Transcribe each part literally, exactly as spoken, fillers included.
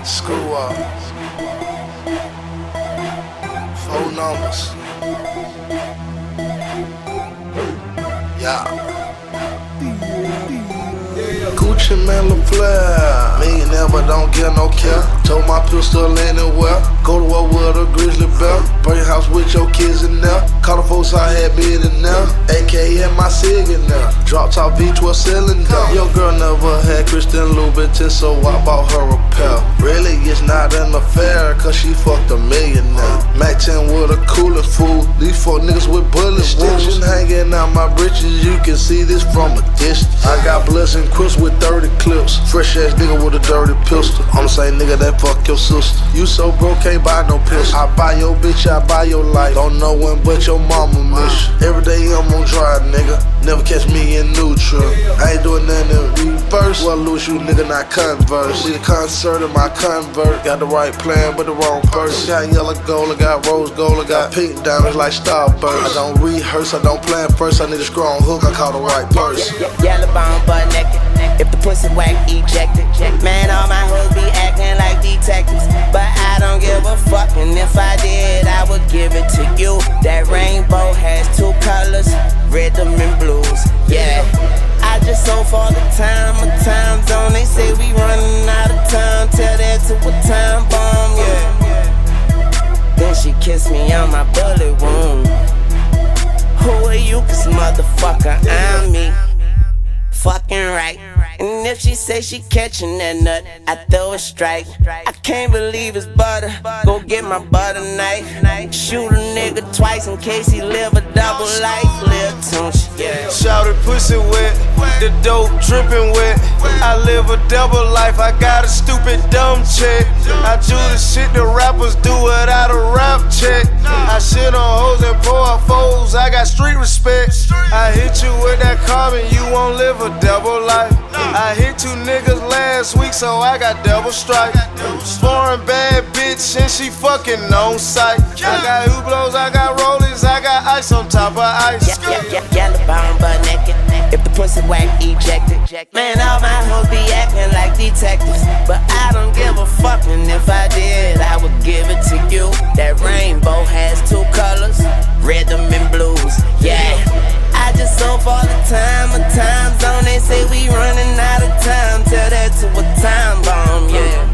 Screw up. Four numbers. Yeah. Gucci man LaFleur. Millionaire but don't get no care. Told my pistol anywhere. Go to war with a grizzly bear. Burn your house with your kids in there. Call the folks I had been in there. A K and my cig in there. Drop top V twelve cylinder. Your girl never had Christian Louboutin, so I bought her a pair. Really, it's not an affair, cause she fucked a millionaire. Mac ten with a cooler fool. These four niggas with bullet wounds. Hanging out my britches, you can see this from a distance. I got bloods and crips with thirty clips. Fresh ass nigga with a dirty pistol. I'm the same nigga that fuck your sister. You so broke, can't buy no pistol. I buy your bitch, I buy your life. Don't know when but your mama miss you. Every day I'm on drive, nigga. Never catch me in neutral. I ain't doing nothing in reverse. Well, lose you, nigga, not converse. See a concert in my convert. Got the right plan, but the wrong person. Got yellow gold, I got rose gold, I got pink diamonds like Starburst. I don't rehearse, I don't plan first. I need a strong hook, I call the right person. Yellow bone, butt naked. If the pussy whack, eject it. Man, all my hoes be acting like detectives, but I don't give a fuck. And if I did, I would give it to you. That rainbow has two colors, rhythm and blues. Yeah, I just so for the time, a time zone. They say we running out of time. Tell that to a time bomb. Yeah. Then she kissed me on my bullet wound. Who are you? Cause motherfucker, I'm me. Fucking right. And if she say she catching that nut, I throw a strike. I can't believe it's butter. Go get my butter knife. Shoot a nigga twice in case he live a double life. Live Tunchi, yeah. Shouted pussy wet, the dope dripping wet. I live a double life, I got a stupid dumb chick. I do the shit the rappers do without a rap check. I shit on hoes and pour out foes, I got street respect. I hit you with that carbon, you won't live a double life. I hit two niggas last week, so I got double strike. Foreign bad bitch, and she fucking on sight. I got Hublots, I got Rollies, I got ice on top of ice. Yeah, yeah, yeah, yellow bone, butt naked. If the pussy whack, eject it. Man, all my hoes be acting like detectives, but I don't give a fuck. And if I did, I would give it to you. That rainbow has two colors, rhythm and blues. Yeah. I just so for the time, a time zone. They say we running out of time. Tell that to a time bomb,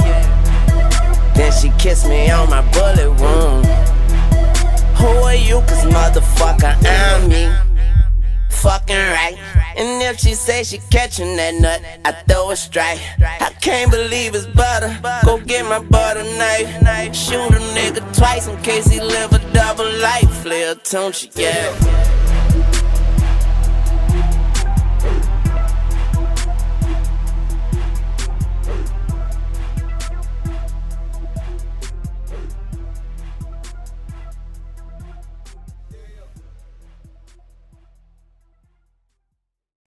yeah. Then she kissed me on my bullet wound. Who are you? Cause motherfucker, I'm me. Fucking right. And if she say she catching that nut, I throw a strike. I can't believe it's butter. Go get my butter knife. Shoot a nigga twice in case he live a double life. Live Tunchi, yeah.